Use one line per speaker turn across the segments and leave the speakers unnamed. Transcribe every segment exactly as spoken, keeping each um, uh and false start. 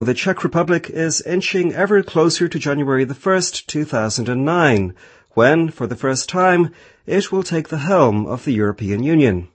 The Czech Republic is inching ever closer to January the first, two thousand nine, when, for the first time, it will take the helm of the European Union.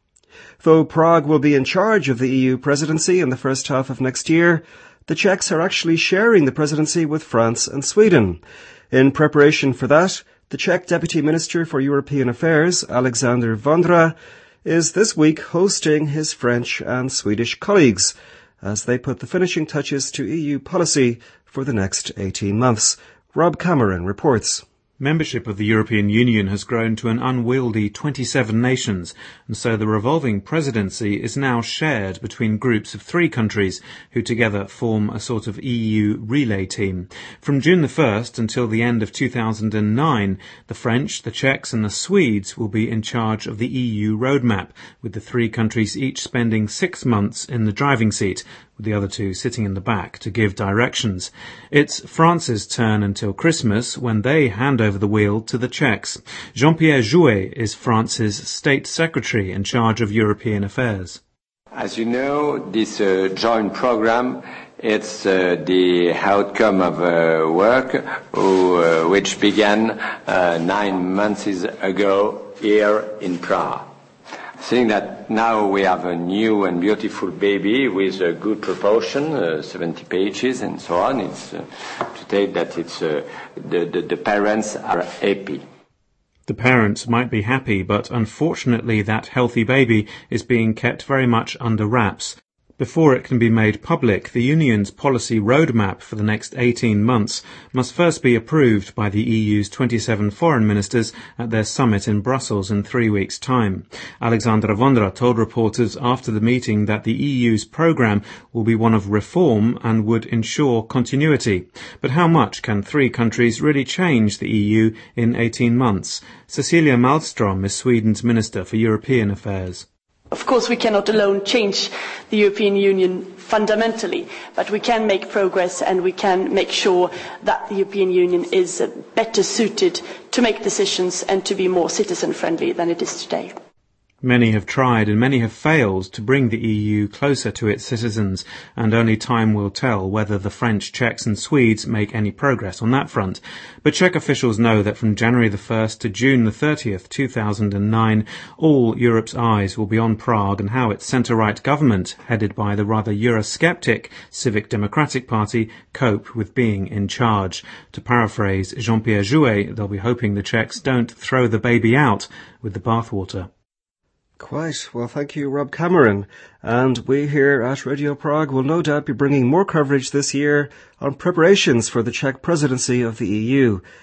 Though Prague will be in charge of the E U presidency in the first half of next year, the Czechs are actually sharing the presidency with France and Sweden. In preparation for that, the Czech Deputy Minister for European Affairs, Alexander Vondra, is this week hosting his French and Swedish colleagues as they put the finishing touches to E U policy for the next eighteen months. Rob Cameron reports.
Membership of the European Union has grown to an unwieldy twenty-seven nations, and so the revolving presidency is now shared between groups of three countries who together form a sort of E U relay team. From June the first until the end of two thousand nine, the French, the Czechs and the Swedes will be in charge of the E U roadmap, with the three countries each spending six months in the driving seat, with the other two sitting in the back to give directions. It's France's turn until Christmas, when they hand over the wheel to the Czechs. Jean-Pierre Jouet is France's State Secretary in charge of European affairs.
As you know, this uh, joint program, it's uh, the outcome of uh, work who, uh, which began uh, nine months ago here in Prague. I think that now we have a new and beautiful baby with a good proportion, uh, seventy pages and so on. It's uh, to take that it's uh, the, the the parents are happy.
The parents might be happy, but unfortunately that healthy baby is being kept very much under wraps. Before it can be made public, the Union's policy roadmap for the next eighteen months must first be approved by the E U's twenty-seven foreign ministers at their summit in Brussels in three weeks' time. Alexander Vondra told reporters after the meeting that the E U's programme will be one of reform and would ensure continuity. But how much can three countries really change the E U in eighteen months? Cecilia Malmström is Sweden's Minister for European Affairs.
Of course, we cannot alone change the European Union fundamentally, but we can make progress and we can make sure that the European Union is better suited to make decisions and to be more citizen-friendly than it is today.
Many have tried and many have failed to bring the E U closer to its citizens, and only time will tell whether the French, Czechs and Swedes make any progress on that front. But Czech officials know that from January the first to June the thirtieth, two thousand nine, all Europe's eyes will be on Prague and how its centre-right government, headed by the rather Eurosceptic Civic Democratic Party, cope with being in charge. To paraphrase Jean-Pierre Jouet, they'll be hoping the Czechs don't throw the baby out with the bathwater.
Quite. Well, thank you, Rob Cameron. And we here at Radio Prague will no doubt be bringing more coverage this year on preparations for the Czech presidency of the E U.